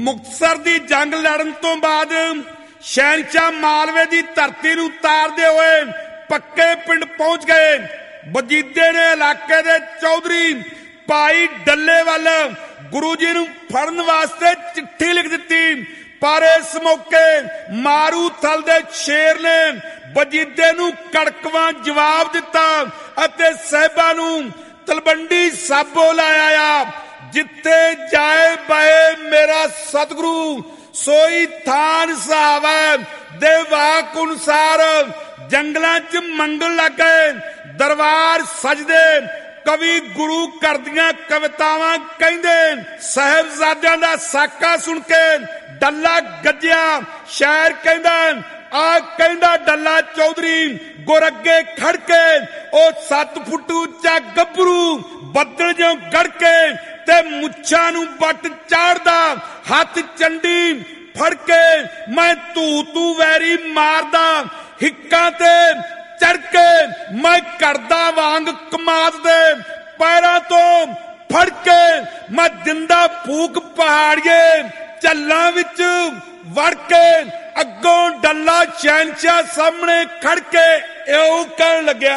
ਮੁਕਤਸਰ ਦੀ ਜੰਗ ਲੜਨ ਤੋਂ ਬਾਅਦ ਸ਼ਹਿਨशाह ਮਾਲਵੇ ਦੀ ਧਰਤੀ ਨੂੰ ਉਤਾਰਦੇ ਹੋਏ ਪੱਕੇ ਪਿੰਡ ਪਹੁੰਚ ਗਏ। ਵਜੀਦੇ ਨੇ ਇਲਾਕੇ ਦੇ ਚੌਧਰੀ ਭਾਈ ਡੱਲੇਵਾਲ ਗੁਰੂ ਜੀ ਨੂੰ ਫੜਨ ਵਾਸਤੇ ਚਿੱਠੀ ਲਿਖ ਦਿੱਤੀ, ਪਰ ਇਸ ਮੌਕੇ ਮਾਰੂਥਲ ਦੇ ਸ਼ੇਰ ਨੇ ਵਜੀਦੇ ਨੂੰ ਕੜਕਵਾਂ ਜਵਾਬ ਦਿੱਤਾ ਅਤੇ ਸਾਹਿਬਾਂ ਨੂੰ ਤਲਵੰਡੀ ਸਾਬੋ ਲਾਇਆ। ਜਿੱਥੇ ਜਾਏ ਬਏ ਮੇਰਾ ਸਤਿਗੁਰੂ ਸੋਈ ਥਾਨ ਸਹਾਵੈ ਦੇ ਵਾਕ ਅਨੁਸਾਰ ਜੰਗਲਾਂ 'ਚ ਮੰਗਣ ਲੱਗ ਗਏ। ਦਰਬਾਰ ਸਜਦੇ ਕਵੀ ਗੁਰੂ ਘਰ ਦੀਆਂ ਕਵਿਤਾਵਾਂ ਕਹਿੰਦੇ। ਸਾਹਿਬਜ਼ਾਦਿਆਂ ਦਾ ਸਾਕਾ ਸੁਣ ਕੇ ਡੱਲਾ ਗੱਜਿਆ। ਸ਼ਾਇਰ ਕਹਿੰਦਾ ਆ ਕਹਿੰਦਾ ਡੱਲਾ ਚੌਧਰੀ ਗੁਰ ਅੱਗੇ ਖੜ ਕੇ ਉਹ 7 ਫੁੱਟ ਉੱਚਾ ਗੱਭਰੂ ਬੱਦਲ ਜਿਉਂ ਗੜ ਕੇ ਤੇ ਮੁੱਛਾਂ ਨੂੰ ਵੱਟ ਚਾੜਦਾ ਹੱਥ ਚੰਡੀ ਫੜ ਕੇ ਮੈਂ ਤੂੰ ਵੈਰੀ ਮਾਰਦਾ ਹਿੱਕਾਂ ਤੇ ਚੜ ਕੇ ਮੈਂ ਕਰਦਾ ਵਾਂਗ ਕਮਾਦ ਦੇ ਪੈਰਾਂ ਤੋਂ ਫੜ ਕੇ ਮੈਂ ਦਿੰਦਾ ਫੂਕ ਪਹਾੜੀਏ ਝੱਲਾਂ ਵਿੱਚ ਵੜ ਕੇ ਅੱਗੋਂ ਡੱਲਾ ਸ਼ਹਿਨशाह ਸਾਹਮਣੇ ਖੜ ਕੇ ਇਉਂ ਕਹਿਣ ਲੱਗਿਆ।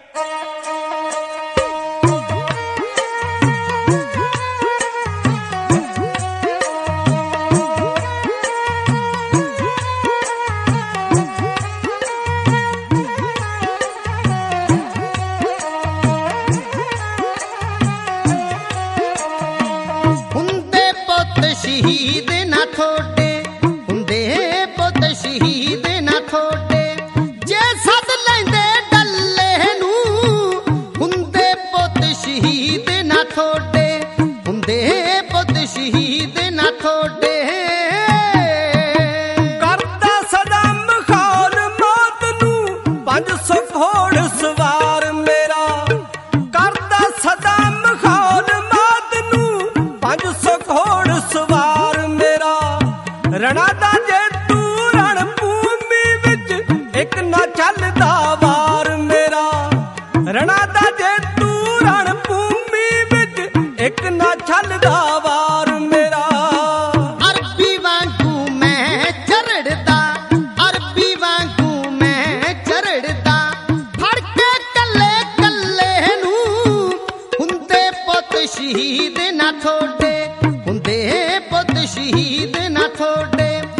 शहीद ना थोड़े हुंदे पुत शहीद ना थोड़े जे सद लेंदे डल्ले नू हुंदे पुत शहीद ना थोड़े हुंदे पुत शहीद ना थोड़े करदा सदा मखाल मौत नू 500 घोड़ सवार मेरा करदा सदा मखाल मौत नू 500 घोड़ सवार मेरा रणा दा जे तू रण भूमि विच एक ना चलदा वार मेरा रणा दा जे तू रण भूमि विच एक ना चलदा वार मेरा। अरबी वांगू मैं चरड़दा अरबी वांगू मैं चरड़दा फड़ के कल्ले कल्ले नू हुंदे पुत शहीद ना थोड़े हुंदे पुत शहीद ना थोड़े